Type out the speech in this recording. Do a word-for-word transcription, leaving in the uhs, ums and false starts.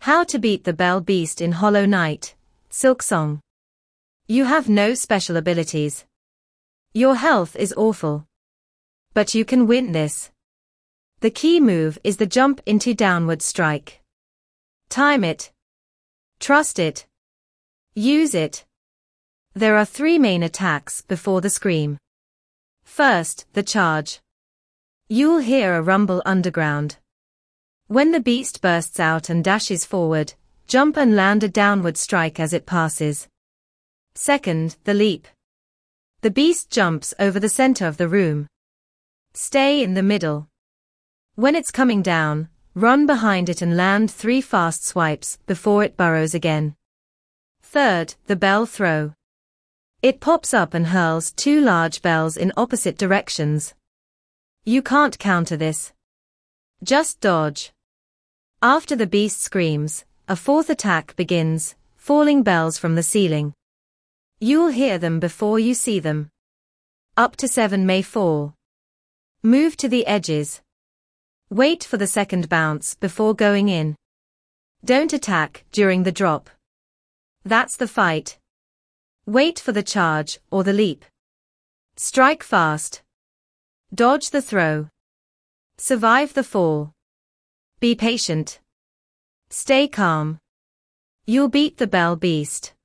How to beat the Bell Beast in Hollow Knight, Silksong. You have no special abilities. Your health is awful. But you can win this. The key move is the jump into downward strike. Time it. Trust it. Use it. There are three main attacks before the scream. First, the charge. You'll hear a rumble underground. When the beast bursts out and dashes forward, jump and land a downward strike as it passes. Second, the leap. The beast jumps over the center of the room. Stay in the middle. When it's coming down, run behind it and land three fast swipes before it burrows again. Third, the bell throw. It pops up and hurls two large bells in opposite directions. You can't counter this. Just dodge. After the beast screams, a fourth attack begins, falling bells from the ceiling. You'll hear them before you see them. Up to seven may fall. Move to the edges. Wait for the second bounce before going in. Don't attack during the drop. That's the fight. Wait for the charge or the leap. Strike fast. Dodge the throw. Survive the fall. Be patient. Stay calm. You'll beat the Bell Beast.